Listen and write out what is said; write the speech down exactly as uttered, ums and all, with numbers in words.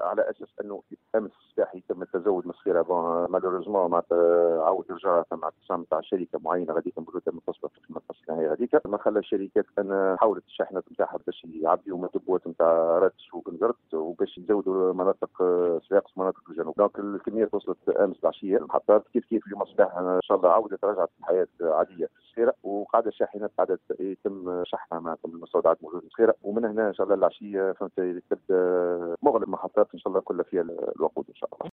على اساس انه امس الصباح يتم التزود من السياره مالوريزمون معناتها عاود رجع ثم اعتصام تاع شركه معينه غاديك موجوده متصله في المركز النهائي هذيك، ما خلى الشركات ان حاولت الشاحنات نتاعها باش يعبيوا من الدبوات نتاع راتش وبنزرت وباش يزودوا مناطق صفاقس ومناطق الجنوب. دونك الكميات وصلت امس العشيه المحطات، كيف كيف اليوم الصباح ان شاء الله عودت رجعت الحياه عاديه في السيره، وقاعده الشاحنات قاعده يتم شحنها معناتها من المستودعات الموجوده في السيره، ومن هنا ان شاء الله العشيه فهمت تبدا مغلق محطات ان شاء الله كلها فيها الوقود ان شاء الله.